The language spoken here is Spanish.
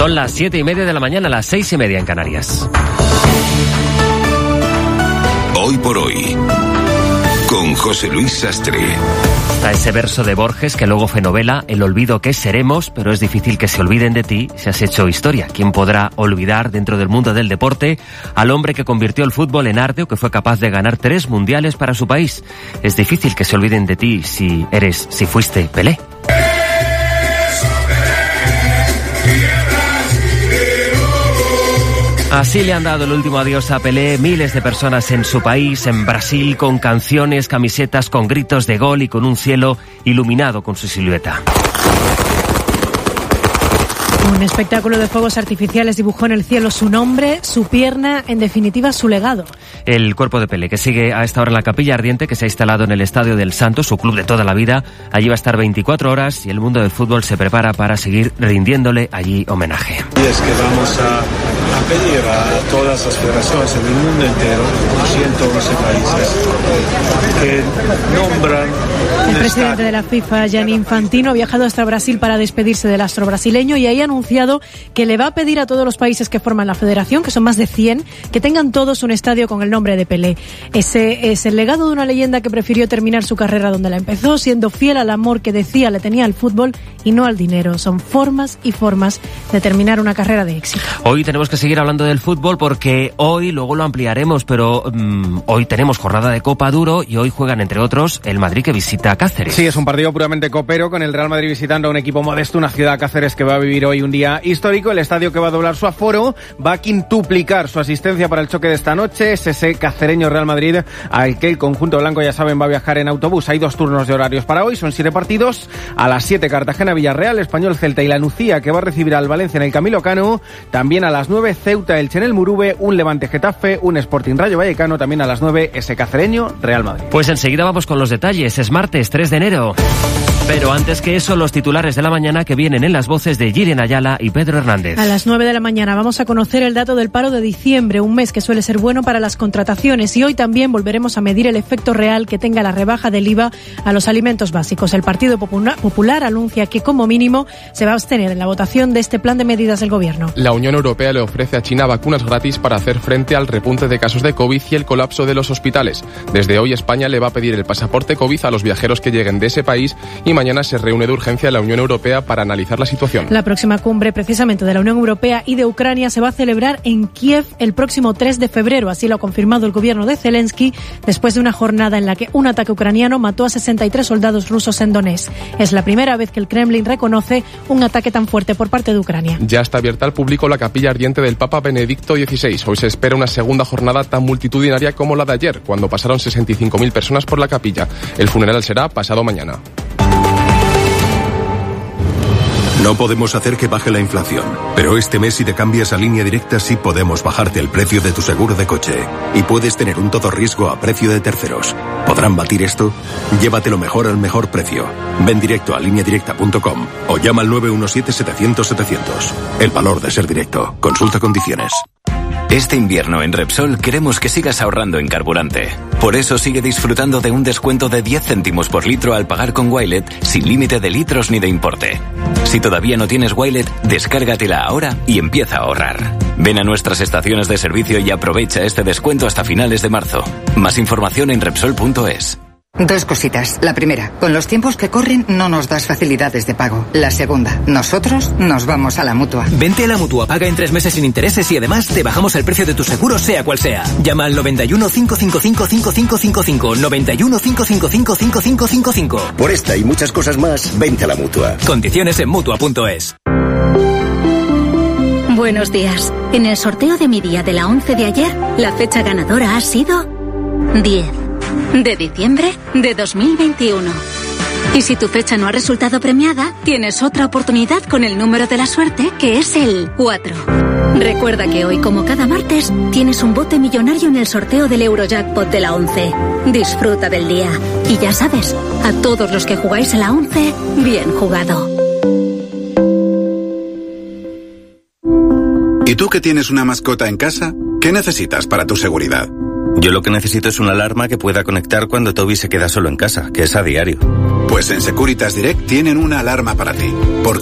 Son las 7:30 de la mañana, las 6:30 en Canarias. Hoy por hoy, con José Luis Sastre. Está ese verso de Borges que luego fue novela, el olvido que seremos, pero es difícil que se olviden de ti si has hecho historia. ¿Quién podrá olvidar dentro del mundo del deporte al hombre que convirtió el fútbol en arte o que fue capaz de ganar 3 mundiales para su país? Es difícil que se olviden de ti si fuiste Pelé. Así le han dado el último adiós a Pelé miles de personas en su país, en Brasil, con canciones, camisetas, con gritos de gol y con un cielo iluminado con su silueta. Un espectáculo de fuegos artificiales dibujó en el cielo su nombre, su pierna, en definitiva su legado. El cuerpo de Pelé, que sigue a esta hora en la Capilla Ardiente, que se ha instalado en el Estadio del Santo, su club de toda la vida. Allí va a estar 24 horas y el mundo del fútbol se prepara para seguir rindiéndole allí homenaje. Y es que vamos a pedir a todas las federaciones en el mundo entero, 111 países, que nombran... El presidente de la FIFA, Gianni Infantino, ha viajado hasta Brasil para despedirse del astro brasileño y ahí ha anunciado que le va a pedir a todos los países que forman la federación, que son más de 100, que tengan todos un estadio con el nombre de Pelé. Ese es el legado de una leyenda que prefirió terminar su carrera donde la empezó, siendo fiel al amor que decía le tenía al fútbol y no al dinero. Son formas y formas de terminar una carrera de éxito. Hoy tenemos que seguir hablando del fútbol porque hoy, luego lo ampliaremos, pero hoy tenemos jornada de Copa Duro y hoy juegan, entre otros, el Madrid que visita Cáceres. Sí, es un partido puramente copero, con el Real Madrid visitando a un equipo modesto, una ciudad, Cáceres, que va a vivir hoy un día histórico. El estadio, que va a doblar su aforo, va a quintuplicar su asistencia para el choque de esta noche. Es ese cacereño Real Madrid al que el conjunto blanco, ya saben, va a viajar en autobús. Hay 2 turnos de horarios para hoy, son 7 partidos. A las 7, Cartagena-Villarreal, Español Celta y la Nucía, que va a recibir al Valencia en el Camilo Cano. También a las 9, Ceuta-Elche en el Murube, un Levante-Getafe, un Sporting Rayo Vallecano. También a las 9, ese cacereño Real Madrid. Pues enseguida vamos con los detalles. Es martes 3 de enero. Pero antes que eso, los titulares de la mañana que vienen en las voces de Jiren Ayala y Pedro Hernández. A las 9 de la mañana vamos a conocer el dato del paro de diciembre, un mes que suele ser bueno para las contrataciones, y hoy también volveremos a medir el efecto real que tenga la rebaja del IVA a los alimentos básicos. El Partido Popular anuncia que como mínimo se va a abstener en la votación de este plan de medidas del Gobierno. La Unión Europea le ofrece a China vacunas gratis para hacer frente al repunte de casos de COVID y el colapso de los hospitales. Desde hoy España le va a pedir el pasaporte COVID a los viajeros que lleguen de ese país y mañana se reúne de urgencia la Unión Europea para analizar la situación. La próxima cumbre precisamente de la Unión Europea y de Ucrania se va a celebrar en Kiev el próximo 3 de febrero, así lo ha confirmado el gobierno de Zelensky, después de una jornada en la que un ataque ucraniano mató a 63 soldados rusos en Donetsk. Es la primera vez que el Kremlin reconoce un ataque tan fuerte por parte de Ucrania. Ya está abierta al público la capilla ardiente del Papa Benedicto XVI. Hoy se espera una segunda jornada tan multitudinaria como la de ayer, cuando pasaron 65.000 personas por la capilla. El funeral será pasado mañana. No podemos hacer que baje la inflación, pero este mes si te cambias a Línea Directa sí podemos bajarte el precio de tu seguro de coche. Y puedes tener un todo riesgo a precio de terceros. ¿Podrán batir esto? Llévatelo mejor al mejor precio. Ven directo a lineadirecta.com o llama al 917-700-700. El valor de ser directo. Consulta condiciones. Este invierno en Repsol queremos que sigas ahorrando en carburante. Por eso sigue disfrutando de un descuento de 10 céntimos por litro al pagar con Wilet, sin límite de litros ni de importe. Si todavía no tienes Wilet, descárgatela ahora y empieza a ahorrar. Ven a nuestras estaciones de servicio y aprovecha este descuento hasta finales de marzo. Más información en Repsol.es. 2 cositas. La primera, con los tiempos que corren no nos das facilidades de pago. La segunda, nosotros nos vamos a la Mutua. Vente a la Mutua, paga en 3 meses sin intereses y además te bajamos el precio de tu seguro sea cual sea. Llama al 91 555 5555, 91 555 5555. Por esta y muchas cosas más, vente a la Mutua. Condiciones en Mutua.es. Buenos días. En el sorteo de mi día de la 11 de ayer, la fecha ganadora ha sido 10 de diciembre de 2021. Y si tu fecha no ha resultado premiada, tienes otra oportunidad con el número de la suerte, que es el 4. Recuerda que hoy, como cada martes, tienes un bote millonario en el sorteo del Eurojackpot de la 11. Disfruta del día. Y ya sabes, a todos los que jugáis a la 11, bien jugado. ¿Y tú que tienes una mascota en casa? ¿Qué necesitas para tu seguridad? Yo lo que necesito es una alarma que pueda conectar cuando Toby se queda solo en casa, que es a diario. Pues en Securitas Direct tienen una alarma para ti.